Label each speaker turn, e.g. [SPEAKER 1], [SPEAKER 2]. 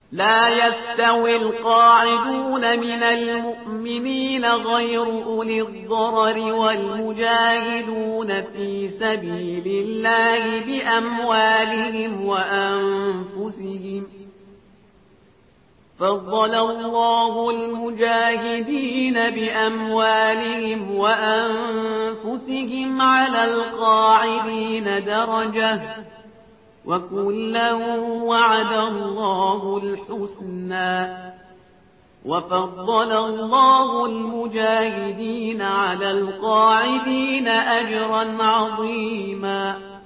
[SPEAKER 1] لا يستوي القاعدون من المؤمنين غير أولي الضرر والمجاهدون في سبيل الله بأموالهم وأنفسهم. فضل الله المجاهدين بأموالهم وأنفسهم على القاعدين درجة، وكلا وعد الله الحسنى. وفضل الله المجاهدين على القاعدين أجرا عظيما.